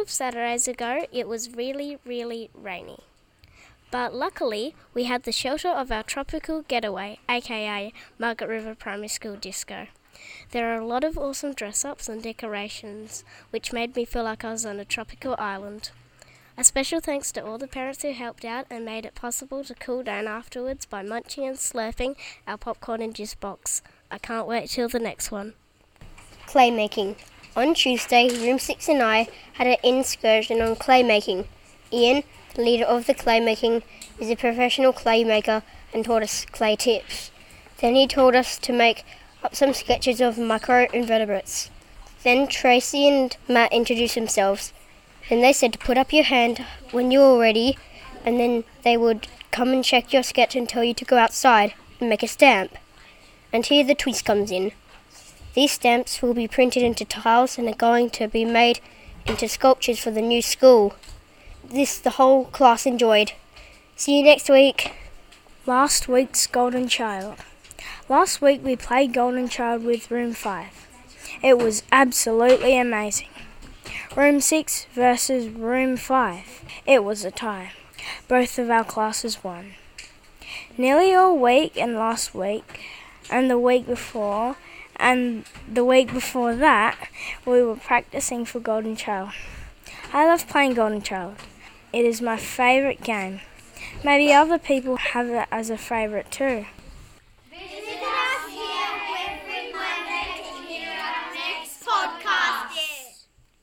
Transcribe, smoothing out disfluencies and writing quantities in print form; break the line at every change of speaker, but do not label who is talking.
of Saturdays ago, it was really, really rainy. But luckily, we had the shelter of our tropical getaway, aka Margaret River Primary School Disco. There are a lot of awesome dress-ups and decorations, which made me feel like I was on a tropical island. A special thanks to all the parents who helped out and made it possible to cool down afterwards by munching and slurping our popcorn and juice box. I can't wait till the next one.
Clay making. On Tuesday, Room 6 and I had an excursion on clay making. Ian, the leader of the clay making, is a professional clay maker and taught us clay tips. Then he told us to make up some sketches of microinvertebrates. Then Tracy and Matt introduced themselves. And they said to put up your hand when you were ready, and then they would come and check your sketch and tell you to go outside and make a stamp. And here the twist comes in. These stamps will be printed into tiles and are going to be made into sculptures for the new school. This the whole class enjoyed. See you next week.
Last week's Golden Child. Last week we played Golden Child with Room 5. It was absolutely amazing. Room 6 versus Room 5. It was a tie. Both of our classes won. Nearly all week and last week and the week before and the week before that, we were practicing for Golden Child. I love playing Golden Child. It is my favourite game. Maybe other people have it as a favourite too.